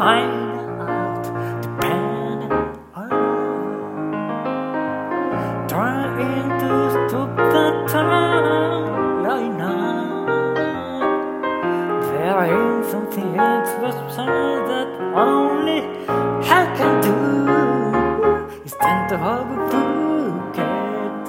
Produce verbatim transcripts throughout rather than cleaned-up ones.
find out, depending on trying to stop the time right now. There ain't something special that only I can do. Instead of a bouquet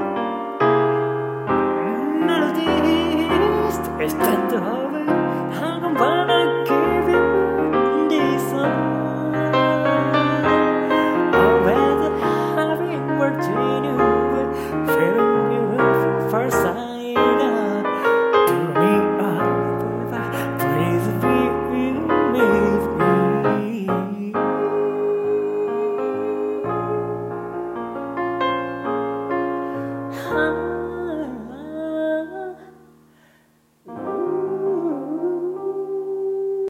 melodies, instead of I'm gonna give you this song. Always having words in you.